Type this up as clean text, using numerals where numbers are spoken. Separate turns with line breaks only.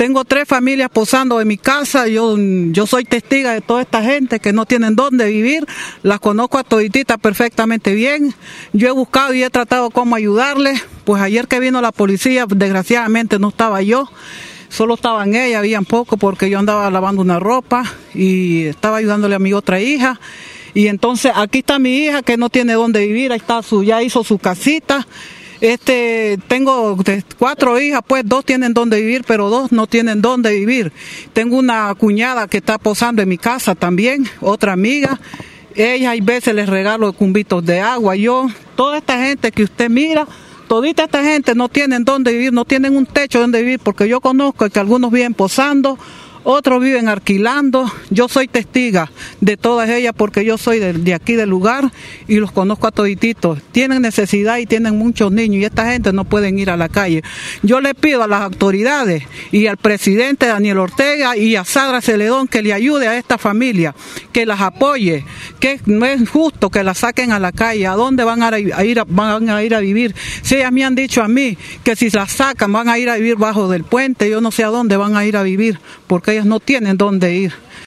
Tengo 3 familias posando en mi casa, yo soy testiga de toda esta gente que no tienen dónde vivir, las conozco a todititas perfectamente bien, yo he buscado y he tratado cómo ayudarles, pues ayer que vino la policía, desgraciadamente no estaba yo, solo estaban ellas, habían poco porque yo andaba lavando una ropa y estaba ayudándole a mi otra hija. Y entonces aquí está mi hija que no tiene dónde vivir, ahí está ya hizo su casita. Tengo 4 hijas, pues 2 tienen dónde vivir, pero 2 no tienen dónde vivir. Tengo una cuñada que está posando en mi casa también, otra amiga. Ella hay veces les regalo cumbitos de agua. Toda esta gente que usted mira, todita esta gente no tienen dónde vivir, no tienen un techo donde vivir, porque yo conozco que algunos viven posando, otros viven alquilando. Yo soy testiga de todas ellas porque yo soy de aquí del lugar y los conozco a todititos. Tienen necesidad y tienen muchos niños y esta gente no pueden ir a la calle. Yo le pido a las autoridades y al presidente Daniel Ortega y a Sandra Celedón que le ayude a esta familia, que las apoye, que no es justo que las saquen a la calle. ¿A dónde van a ir a vivir? Si ellas me han dicho a mí que si las sacan van a ir a vivir bajo del puente, yo no sé a dónde van a ir a vivir porque ellas no tienen dónde ir.